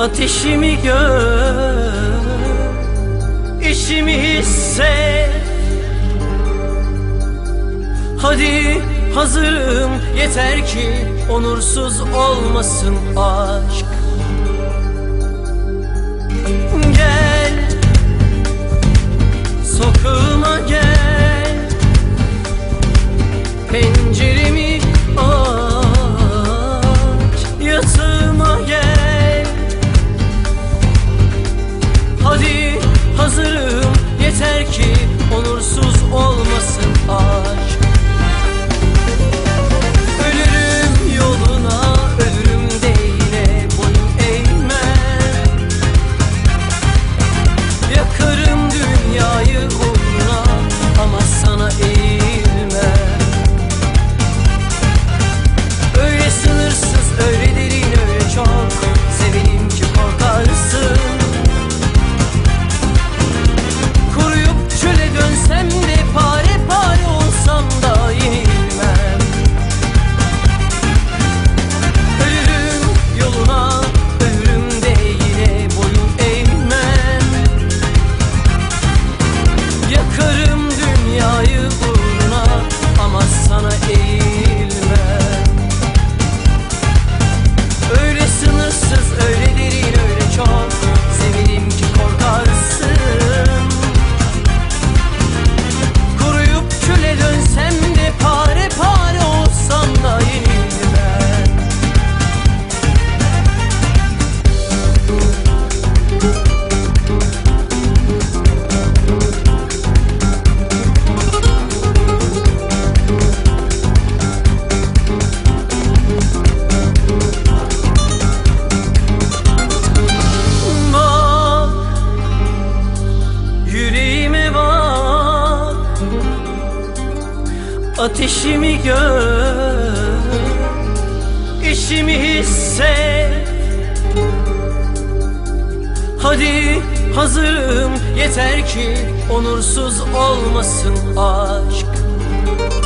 Ateşimi gör, işimi hisset. Hadi hazırım, yeter ki onursuz olmasın aşk. Gel, sokağıma gel, penceremi aç, yatağıma gel. Hadi hazırım, yeter ki onursuz olmasın aşk. Ölürüm yoluna, ölürüm değil boyun eğmem. Yakarım dünyayı uğruna ama sana eğilmem. Öyle sınırsız, öyle derin, öyle çok sevenim ki korkarsın. Kuruyup çöle dönsem de, pare pare olsam da yenilmem. Ölürüm yoluna, ölürüm de yine boyun eğmem. Yakarım dünyayı uğruna ama sana eğilmem. Öyle sınırsız, öyle derin, öyle çok sevenim ki korkarsın. Kuruyup çöle dönsem de, pare pare olsam da yenilmem. Bak, yüreğime bak, ateşimi gör, işimi hisset. Hadi hazırım, yeter ki onursuz olmasın aşk.